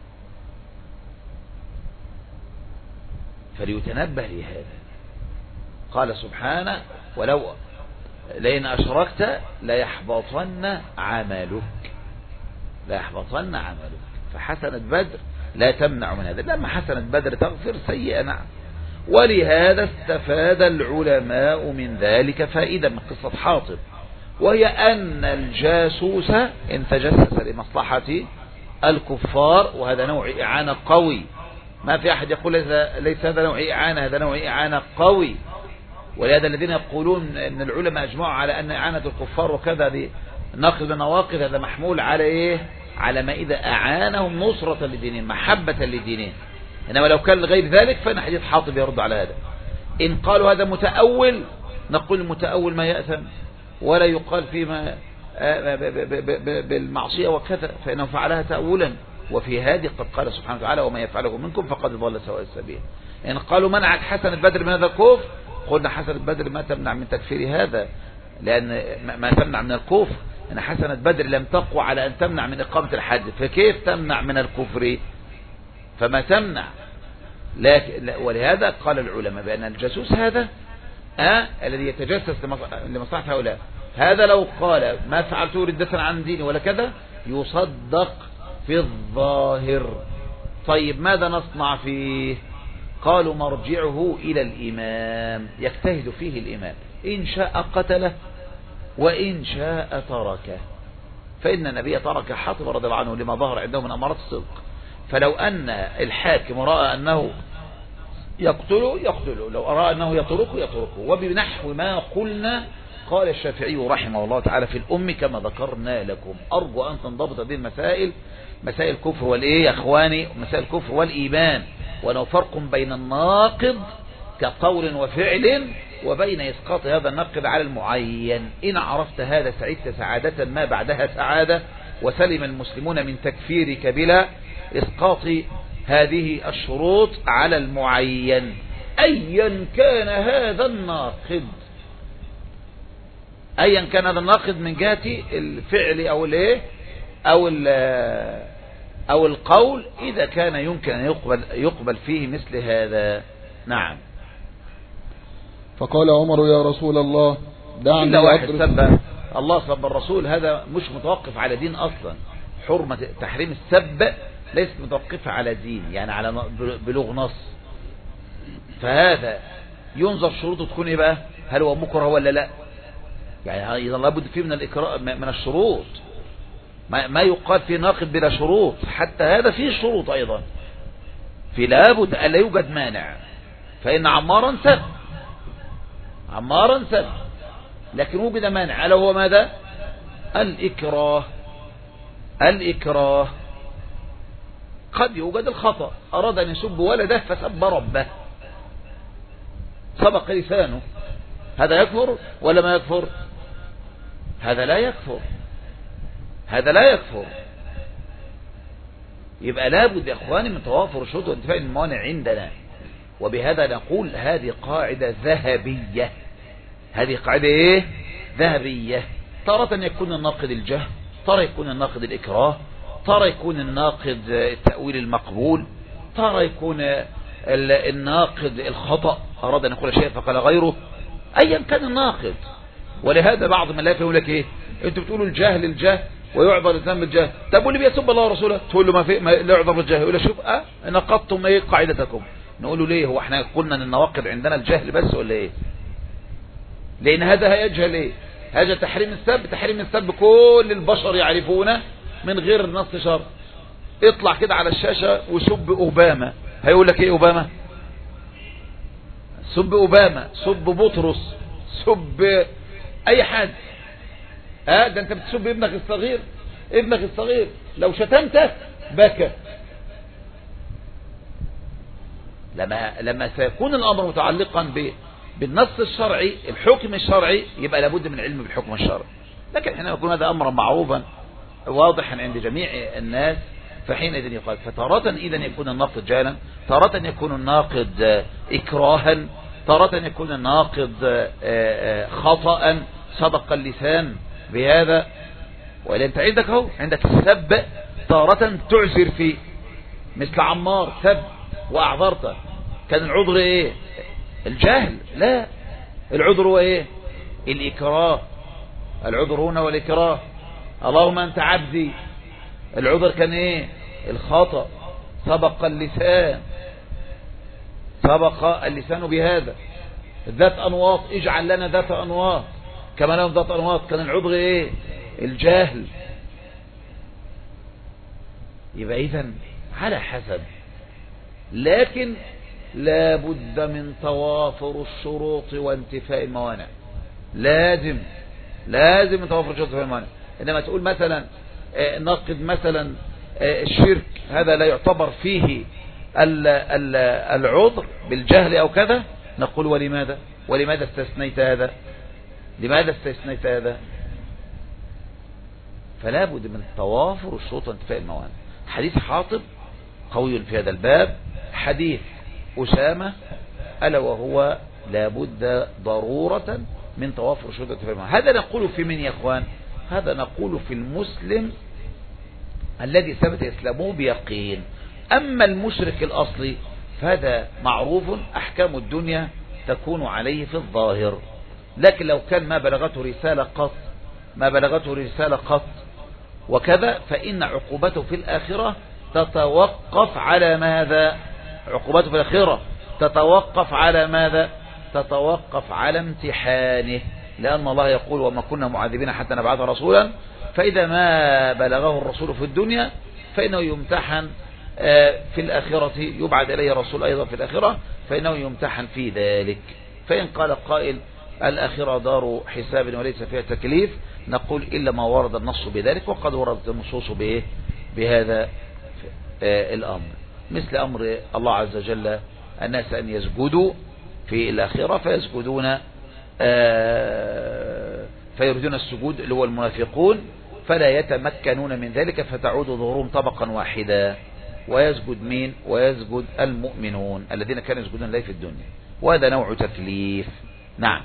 فليتنبه لهذا. قال سبحانه ولو لئن أشركت ليحبطن عملك، ليحبطن عملك. فحسنة بدر لا تمنع من هذا. لما حسنة بدر تغفر سيئة، نعم. ولهذا استفاد العلماء من ذلك فائدة من قصة حاطب، وهي أن الجاسوس إن تجسس لمصلحة الكفار، وهذا نوع إعانة قوي، ما في أحد يقول ليس هذا نوع إعانة، هذا نوع إعانة قوي. ولهذا الذين يقولون أن العلماء أجمعوا على أن إعانة الكفار وكذا دي ناقض نواقض، هذا محمول على إيه؟ على ما إذا أعانهم نصرة لدينهم، محبة لدينهم. إنما لو كان غير ذلك فإن حديث حاطب يرد على هذا. إن قالوا هذا متأول نقول المتأول ما يأثم ولا يقال فيما بالمعصية وكذا، فإنه فعلها تأولا. وفي هذه قد قال سبحانه وتعالى وما يفعله منكم فقد ضل سواء السبيل. إن قالوا منعت حسنة بدر من هذا الكفر، قلنا حسنة بدر ما تمنع من تكفير هذا، لأن ما تمنع من الكفر. إن حسنة بدر لم تقوى على أن تمنع من إقامة الحد، فكيف تمنع من الكفر؟ فما تمنع. لكن ولهذا قال العلماء بأن الجاسوس هذا آه الذي يتجسس لمصلحة هؤلاء، هذا لو قال ما فعلته ردة عن ديني ولا كذا يصدق في الظاهر. طيب ماذا نصنع فيه؟ قالوا مرجعه إلى الإمام يجتهد فيه الإمام، إن شاء قتله وإن شاء تركه. فإن النبي ترك حاطب رضي الله عنه لما ظهر عنده من أمارات الصدق. فلو أن الحاكم رأى أنه يقتله يقتله، لو أرى أنه يتركه يتركه. وبنحو ما قلنا قال الشافعي رحمه الله تعالى في الأم كما ذكرنا لكم. أرجو أن تنضبط هذه المسائل، مسائل الكفر والإيه يا أخواني، مسائل الكفر والإيمان، وأنه فرق بين الناقض كقول وفعل وبين إسقاط هذا الناقض على المعين. إن عرفت هذا سعدت سعادة ما بعدها سعادة، وسلم المسلمون من تكفيرك بلا إسقاط هذه الشروط على المعين أيا كان هذا الناقض، أيا كان هذا الناقض من جهة الفعل أو الايه أو أو القول، إذا كان يمكن أن يقبل يقبل فيه مثل هذا. نعم. فقال عمر يا رسول الله دعني إلا واحد سب الله سب الرسول، هذا مش متوقف على دين أصلا. حرمة تحريم السب ليست متوقفة على دين، يعني على بلوغ نص. فهذا ينظر شروطه تكون ايه بقى، هل هو مكره ولا لا؟ يعني اذا لابد فيه من الإكراه من الشروط، ما, ما يقال في ناقض بلا شروط. حتى هذا فيه شروط أيضا، في لابد أن لا يوجد مانع. فإن عمارا سب عمارا سب لكن وجد مانع، ألا هو ماذا؟ الإكراه. الإكراه قد يوجد الخطأ، أراد أن يسب ولده فسب ربه، سبق لسانه، هذا يكفر ولا ما يكفر؟ هذا لا يكفر، هذا لا يكفر. يبقى لابد يا اخواني من توافر الشروط وانتفاء الموانع عندنا. وبهذا نقول هذه قاعدة ذهبية، هذه قاعدة ايه؟ ذهبية. تارة يكون الناقض الجهل، ترى يكون الناقض الإكراه، ترى يكون الناقض التأويل المقبول، ترى يكون الناقض الخطأ، أراد أن يقول شيء فقال غيره، أيا كان الناقض. ولهذا بعض من لا يقول لك إيه، أنتوا بتقولوا الجهل الجهل ويعذر الإنسان بالجهل، طب واللي بيسب الله ورسوله تقول له ما في ما لا يعذر بالجهل، يقول له شوف أه نقضتم إيه قاعدتكم. نقول له ليه، هو احنا قلنا ان النواقض عندنا الجهل بس ولا إيه؟ لأن هذا هيجهل إيه؟ هذا تحريم السب، تحريم السب كل البشر يعرفونه من غير نص شرع. اطلع كده على الشاشة وسب أوباما، هيقول لك ايه أوباما؟ سب أوباما، سب بطرس، سب اي حد. ها ده انت بتسب ابنك الصغير، ابنك الصغير لو شتمته بكى. لما لما سيكون الامر متعلقا ب بالنص الشرعي، الحكم الشرعي، يبقى لابد من علم بالحكم الشرعي. لكن حينما يكون هذا امرا معروفا واضحا عند جميع الناس فحينئذ يقال. فتارة إذا يكون الناقض جهلا، تارة يكون الناقض إكراها، تارة يكون الناقض خطأ صدق اللسان بهذا. وإلا أنت عندك هو عندك السب تارة تعذر فيه، مثل عمار سب وأعذرته، كان العذر إيه؟ الجهل؟ لا، العذر هو إيه؟ الإكراه. العذر هنا والإكراه. اللهم أنت عبدي، العذر كان إيه؟ الخطأ، سبق اللسان، سبق اللسان بهذا. ذات أنواط، اجعل لنا ذات أنواط كما لهم ذات أنواط، كان العذر إيه؟ الجهل. يبقى إذن على حسب، لكن لا بد من توافر الشروط وانتفاء الموانع. لازم لازم من توافر الشروط وانتفاء الموانع. إنما تقول مثلا نقد مثلا الشرك، هذا لا يعتبر فيه العذر بالجهل أو كذا، نقول ولماذا ولماذا استثنيت هذا؟ لماذا استثنيت هذا؟ فلا بد من توافر الشروط وانتفاء الموانع. حديث حاطب قوي في هذا الباب، حديث أسامة ألا وهو لا بد ضرورة من توافر الشروط وانتفاء الموانع. هذا نقول في من يا اخوان؟ هذا نقول في المسلم الذي ثبت إسلامه بيقين. أما المشرك الأصلي فهذا معروف أحكام الدنيا تكون عليه في الظاهر، لكن لو كان ما بلغته رسالة قط ما بلغته رسالة قط وكذا، فإن عقوبته في الآخرة تتوقف على ماذا؟ عقوبته في الآخرة تتوقف على ماذا؟ تتوقف على امتحانه، لأن الله يقول وما كنا معذبين حتى نبعث رسولا، فإذا ما بلغه الرسول في الدنيا فإنه يمتحن في الآخرة، يبعد إليه رسول أيضا في الآخرة فإنه يمتحن في ذلك. فإن قال قائل الآخرة دار حساب وليس فيها تكليف، نقول إلا ما ورد النص بذلك، وقد وردت النصوص به بهذا الأمر، مثل أمر الله عز وجل الناس أن يسجدوا في الآخرة فيسجدون فيريدون السجود اللي هو المنافقون، فلا يتمكنون من ذلك فتعود ظهورهم طبقا واحدا، ويسجد مين؟ ويسجد المؤمنون الذين كانوا يسجدون لله في الدنيا، وهذا نوع تكليف. نعم.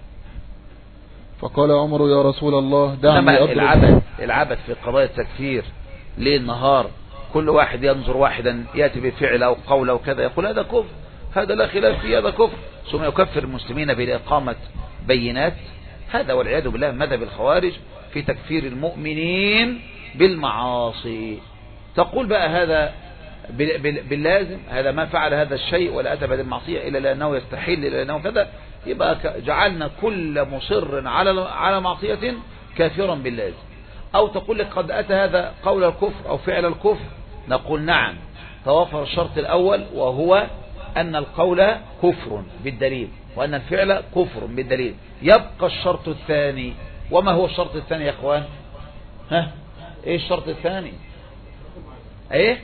فقال عمر يا رسول الله دعني أضرب. العبث العبث في قضايا التكفير ليل نهار، كل واحد ينظر واحدا يأتي بفعل أو قول أو كذا يقول هذا كفر، هذا لا خلاف فيه، هذا كفر، ثم يكفر المسلمين بإقامة بينات. هذا والعياذ بالله مذهب الخوارج في تكفير المؤمنين بالمعاصي. تقول بقى هذا باللازم، هذا ما فعل هذا الشيء ولا أتى بعد المعصية إلا لأنه يستحيل إلا لأنه كذا، يبقى جعلنا كل مصر على على معصية كافرا باللازم. أو تقول لك قد أتى هذا قول الكفر أو فعل الكفر، نقول نعم توافر الشرط الأول وهو أن القول كفر بالدليل وأن الفعل كفر بالدليل، يبقى الشرط الثاني. وما هو الشرط الثاني يا أخوان؟ ها إيه الشرط الثاني؟ إيه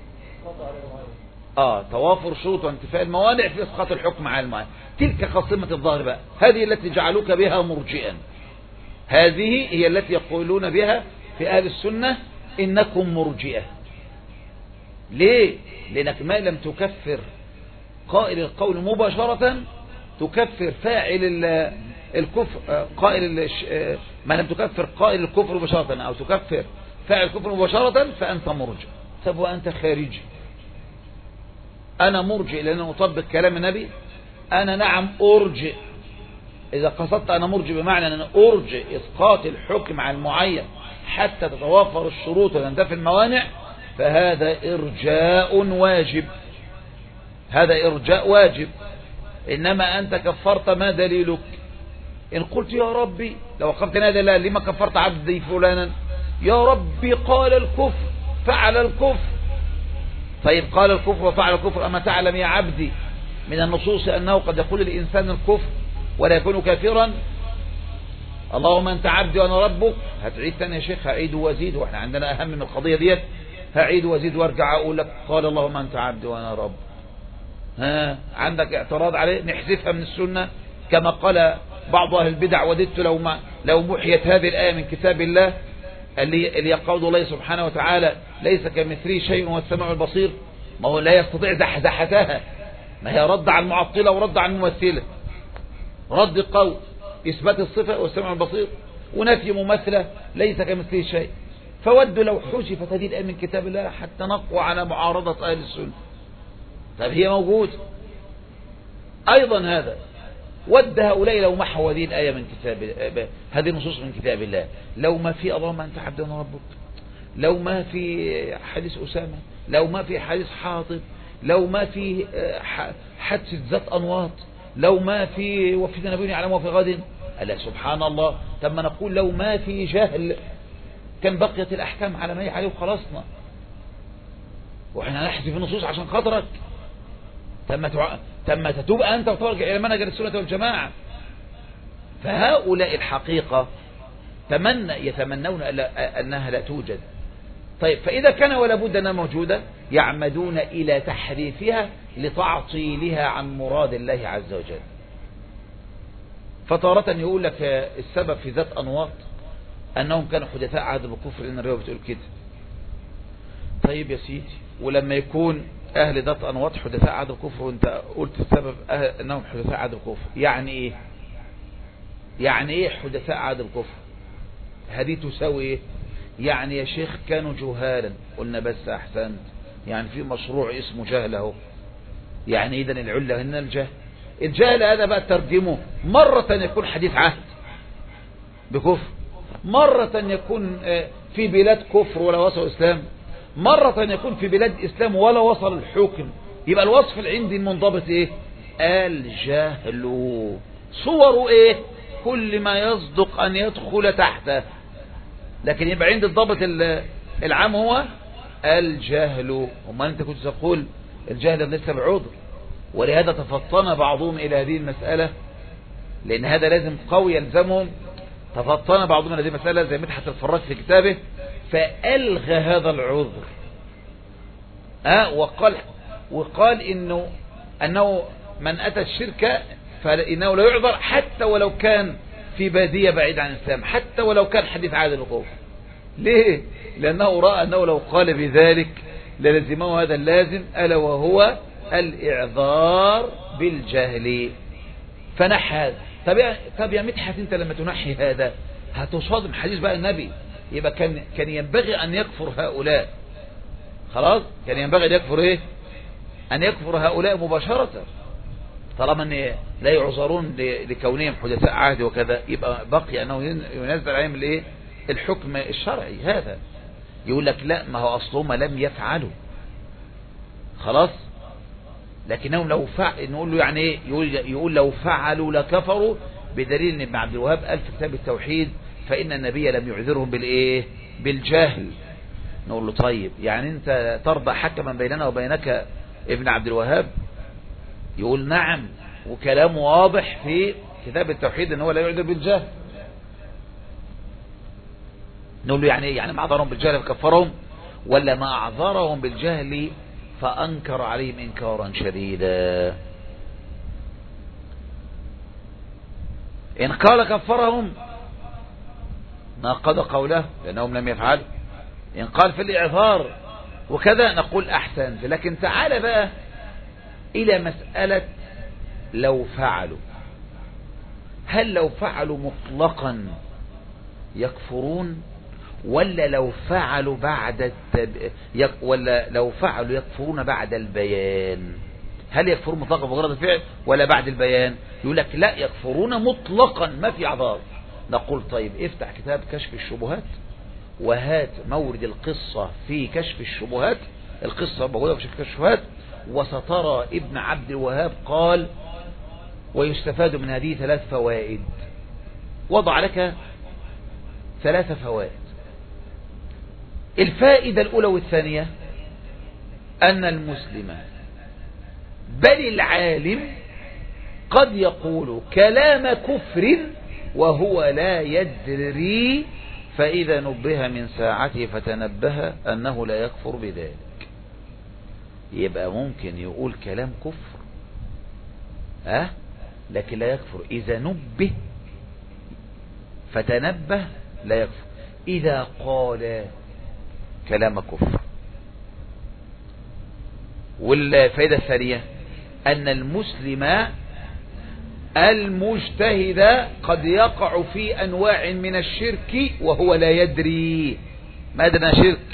آه توافر شروط وانتفاء الموانع في إسقاط الحكم على المعنى. تلك قسمة الظاهر بقى، هذه التي جعلوك بها مرجئا، هذه هي التي يقولون بها في أهل السنة إنكم مرجئة. ليه؟ لأنك ما لم تكفر قائل القول مباشرة تكفر فاعل الكفر، قائل ما لم تكفر قائل الكفر مباشرة أو تكفر فاعل الكفر مباشرة فأنت مرجئ. طب وأنت خارجي؟ أنا مرجئ لأن أطبق كلام النبي؟ أنا نعم أرجئ. إذا قصدت أنا مرجئ بمعنى أن أنا أرجئ إسقاط الحكم على المعين حتى تتوافر الشروط وتنتفي الموانع، فهذا إرجاء واجب، هذا إرجاء واجب. إنما أنت كفرت، ما دليلك؟ إن قلت يا ربي لو وقفت نادي الله لما كفرت عبدي فلانا؟ يا ربي قال الكفر فعل الكفر. طيب قال الكفر وفعل الكفر، أما تعلم يا عبدي من النصوص أنه قد يقول الإنسان الكفر ولا يكون كافرا؟ اللهم أنت عبدي وأنا ربك. هتعيد تاني يا شيخ؟ هعيد وازيد، وإحنا عندنا أهم من القضية ديت. هعيد وازيد وارجع أقول لك قال اللهم أنت عبدي وأنا رب. ها عندك اعتراض عليه؟ نحذفها من السنة كما قال بعض أهل البدع وددت لو ما لو محيت هذه الآية من كتاب الله اللي اللي يقول الله سبحانه وتعالى ليس كمثله شيء وهو السميع البصير. ما هو لا يستطيع زحزحتها، ما هي رد على المعطلة ورد على الممثلة، رد قول إثبات الصفة والسميع البصير ونفي ممثلة ليس كمثله شيء. فودوا لو حذفت هذه الآية من كتاب الله حتى نقوى على معارضة أهل السنة. طب هي موجود أيضا هذا. ود هؤلاء لو محوا هذه الآية من كتاب هذه النصوص من كتاب الله، لو ما في اللهم أنت عبد وأنا ربك، لو ما في حديث أسامة، لو ما في حديث حاطب، لو ما في حادثة ذات أنواط، لو ما في وفينا نبينا على وفي غد، ألا سبحان الله. طب ما نقول لو ما في جهل كان بقيت الأحكام على ما هي عليه وخلصنا، وإحنا نحذف النصوص عشان خاطرك. تم تع... تم تتوب أنت وترجع إلى منهج السنة والجماعة. فهؤلاء الحقيقة تمنى يتمنون أنها لا توجد. طيب فإذا كان ولا بد أنها موجودة يعمدون إلى تحريفها لتعطيلها عن مراد الله عز وجل. فتارة يقول لك السبب في ذات أنواط أنهم كانوا حدثاء عهد بالكفر، لأن الرواية بتقول كده. طيب يا سيدي، ولما يكون أهل ذات أنواط حدثاء عهد الكفر وأنت قلت السبب أنهم حدثاء عهد الكفر، يعني إيه؟ يعني إيه حدثاء عهد الكفر؟ هذه تساوي إيه؟ يعني يا شيخ كانوا جهالا، قلنا بس أحسنت، يعني في مشروع اسمه جهل اهو. يعني إذن العلة هنا الجهل. الجهل هذا بقى ترجمه مرة يكون حديث عهد بكفر، مرة يكون في بلاد كفر ولا وصل إسلام، مرة يكون في بلاد إسلام ولا وصل الحكم يبقى الوصف العندي المنضبط ايه؟ الجهل. صوره ايه؟ كل ما يصدق ان يدخل تحته، لكن يبقى عند الضابط العام هو الجهل. وما انت كنت تقول الجهل ليس بعذر، ولهذا تفطن بعضهم الى هذه المسألة، لان هذا لازم قوي يلزمهم. تفطن بعضهم الى هذه المسألة زي مدحت الفراج في كتابه، فألغى هذا العذر. أه وقال وقال انه انه من اتى الشرك فانه لا يعذر حتى ولو كان في بادية بعيد عن الإسلام، حتى ولو كان حديث عهد الوقوف. ليه؟ لأنه رأى أنه لو قال بذلك للزمه هذا اللازم، ألا وهو الإعذار بالجهل، فنحى هذا. طب يا طب يا مدحت، انت لما تنحي هذا هتصادم حديث بقى النبي، يبقى كان كان ينبغي أن يكفر هؤلاء. خلاص، كان ينبغي أن يكفر ايه؟ أن يكفر هؤلاء مباشرة، طالما ان لا يعذرون لكونهم حدثاء عهد وكذا، يبقى بقي انه ينزل عليهم الايه؟ الحكم الشرعي. هذا يقول لك لا، ما هو اصلهم لم يفعلوا خلاص، لكنهم لو فعل نقول له يعني ايه؟ يقول, يقول لو فعلوا لكفروا، بدليل ان ابن عبد الوهاب قال في كتاب التوحيد فإن النبي لم يعذرهم بالايه؟ بالجهل. نقول له طيب، يعني انت ترضى حكما بيننا وبينك ابن عبد الوهاب؟ يقول نعم، وكلامه واضح في كتاب التوحيد ان هو لا يعذر بالجهل. نقول له يعني ايه؟ يعني ما اعذرهم بالجهل فكفرهم، ولا ما اعذرهم بالجهل فانكر عليهم انكارا شديدا؟ ان قال كفرهم ناقض قوله لانهم لم يفعلوا. ان قال في الاعذار وكذا نقول احسنت. لكن تعال بقى إلى مسألة لو فعلوا، هل لو فعلوا مطلقا يكفرون، ولا لو فعلوا بعد التب... يك... ولا لو فعلوا يكفرون بعد البيان؟ هل يكفرون مطلقا بمجرد الفعل ولا بعد البيان؟ يقول لك لا، يكفرون مطلقا ما في اعذار. نقول طيب افتح كتاب كشف الشبهات وهات مورد القصة في كشف الشبهات، القصة موجودة في كشف الشبهات، وسترى ابن عبد الوهاب قال ويستفاد من هذه ثلاث فوائد. وضع لك ثلاث فوائد. الفائدة الأولى والثانية أن المسلم بل العالم قد يقول كلام كفر وهو لا يدري، فإذا نبه من ساعته فتنبه أنه لا يكفر بذلك. يبقى ممكن يقول كلام كفر أه؟ لكن لا يكفر. إذا نبه فتنبه لا يكفر. إذا قال كلام كفر. والفائدة الثانية أن المسلم المجتهد قد يقع في أنواع من الشرك وهو لا يدري ما أدنى شرك،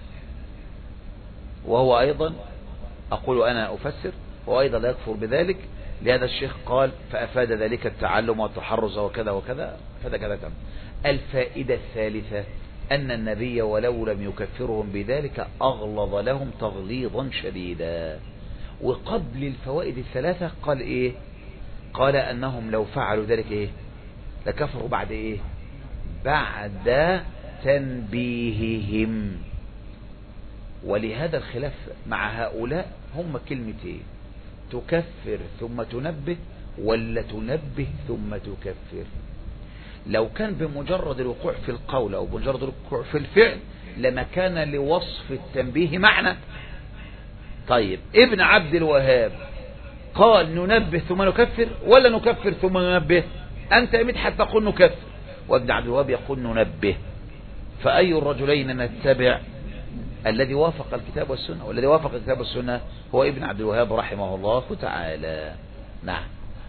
وهو أيضا أقول أنا أفسر هو أيضا لا يكفر بذلك. لهذا الشيخ قال فأفاد ذلك التعلم والتحرز وكذا وكذا فذا كذا كذا. الفائدة الثالثة أن النبي ولو لم يكفرهم بذلك أغلظ لهم تغليظا شديدا. وقبل الفوائد الثلاثة قال إيه؟ قال أنهم لو فعلوا ذلك إيه؟ لكفروا بعد إيه؟ بعد تنبيههم. ولهذا الخلاف مع هؤلاء هم كلمتين: تكفر ثم تنبه، ولا تنبه ثم تكفر. لو كان بمجرد الوقوع في القول أو بمجرد الوقوع في الفعل لما كان لوصف التنبيه معنى. طيب ابن عبد الوهاب قال ننبه ثم نكفر ولا نكفر ثم ننبه؟ أنت يا مدحت تقول نكفر، وابن عبد الوهاب يقول ننبه. فأي الرجلين نتبع؟ الذي وافق الكتاب والسنة، والذي وافق الكتاب والسنة هو ابن عبد الوهاب رحمه الله تعالى. نعم.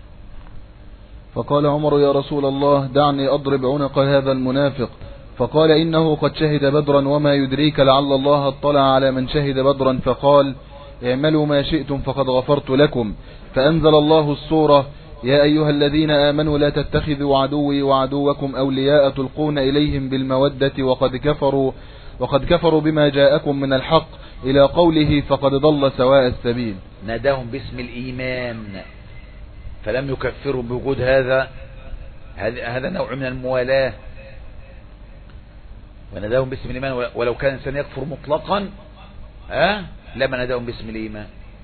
فقال عمر يا رسول الله دعني أضرب عنق هذا المنافق، فقال إنه قد شهد بدرا وما يدريك لعل الله اطلع على من شهد بدرا، فقال اعملوا ما شئتم فقد غفرت لكم. فأنزل الله السورة يا أيها الذين آمنوا لا تتخذوا عدوي وعدوكم أولياء تلقون إليهم بالمودة وقد كفروا وقد كفروا بما جاءكم من الحق إلى قوله فقد ضل سواء السبيل. ناداهم باسم الإيمان فلم يكفروا بوجود هذا هذا نوع من الموالاة. وناداهم باسم الإيمان ولو كان الإنسان يكفر مطلقا ها لما ناداهم باسم الإيمان.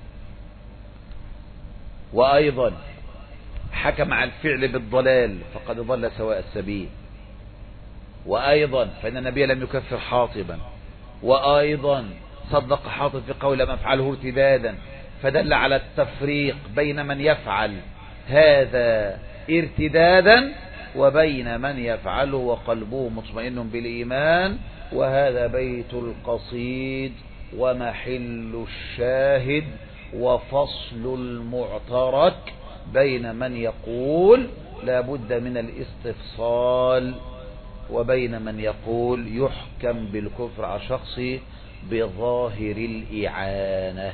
وأيضا حكم على الفعل بالضلال فقد ضل سواء السبيل. وأيضا فإن النبي لم يكفر حاطبا. وأيضا صدق حاطب في قول لم أفعله ارتدادا فدل على التفريق بين من يفعل هذا ارتدادا وبين من يفعله وقلبه مطمئن بالإيمان. وهذا بيت القصيد ومحل الشاهد وفصل المعترك بين من يقول لا بد من الاستفصال وبين من يقول يحكم بالكفر على شخص بظاهر الإعانة.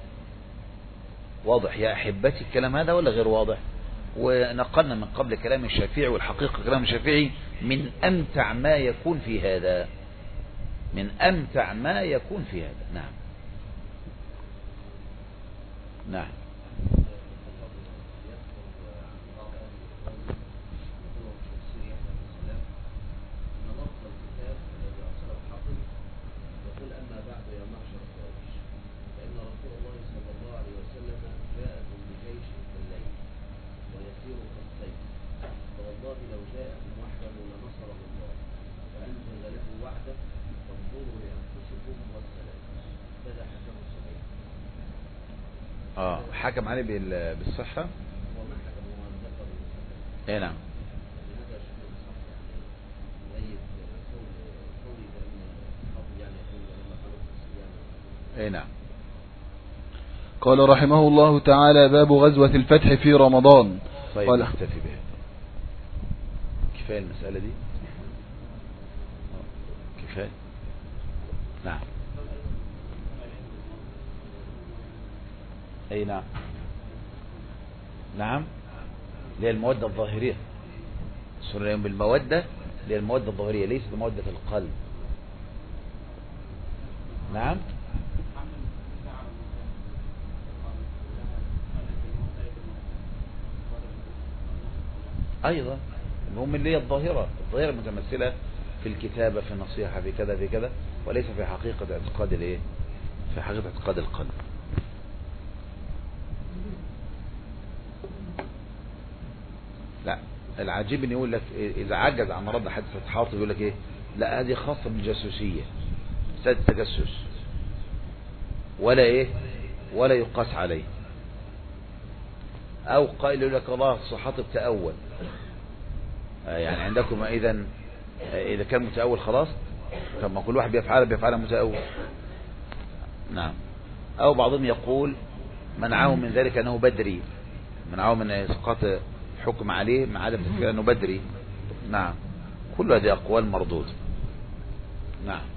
واضح يا أحبتي الكلام هذا ولا غير واضح؟ ونقلنا من قبل كلام الشافعي، والحقيقة كلام الشافعي من أمتع ما يكون في هذا، من أمتع ما يكون في هذا. نعم نعم اه حكم عليه بالصحة. اي نعم. اي نعم. قال رحمه الله تعالى باب غزوة الفتح في رمضان. طيب قال نكتفي بها، كفاية المسألة دي كفاية. نعم. اي نعم نعم اللي هي المودة الظاهرية. سرهم بالمودة اللي هي المودة الظاهرية ليست مودة القلب. نعم. ايضا المهم اللي هي الظاهرة الظاهرة المتمثلة في الكتابة في النصيحة في كذا في كذا وليس في حقيقة اعتقاد الايه في حقيقة اعتقاد القلب. لا العجيب ان يقول لك اذا عجز عن رد حادثة حاطب يقول لك ايه لا هذه خاصة بالجاسوسية سد التجسس ولا ايه ولا يقاس عليه. او قائل يقول لك الله حاطب تأول يعني عندكم اذا اذا كان متأول خلاص كما كل واحد بيفعل بيفعلها متأول. نعم. او بعضهم يقول منعه من ذلك انه بدري، منعه من اسقاط حكم عليه مع عدم تفكير انه بدري. نعم. كل هذه اقوال مردود. نعم.